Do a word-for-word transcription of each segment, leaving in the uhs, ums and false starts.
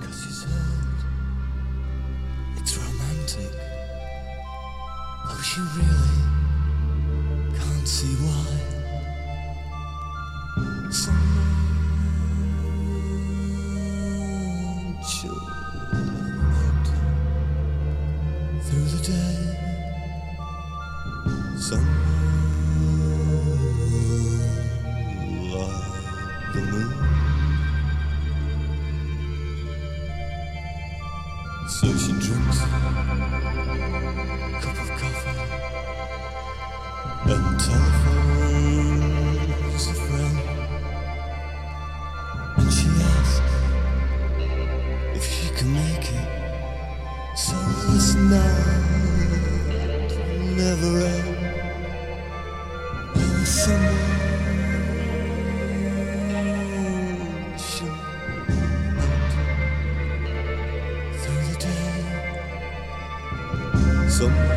'Cause she's hurt. It's romantic. Oh, she really can't see why. Someone should out through the day. Someone like the moon. So she drinks a cup of coffee and telephones a friend, and she asks if she can make it so this night will never end. And someone should out through the day. Someone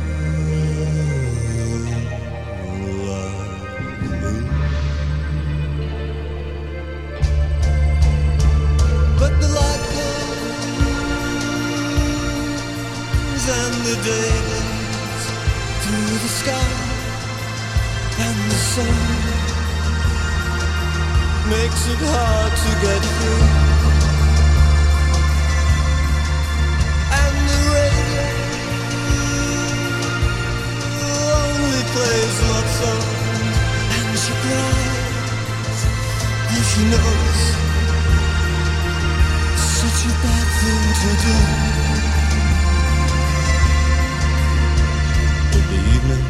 and the days through the sky, and the sun makes it hard to get through, and the radio only plays love songs, and she cries, and she knows it's such a bad thing to do. In the evening,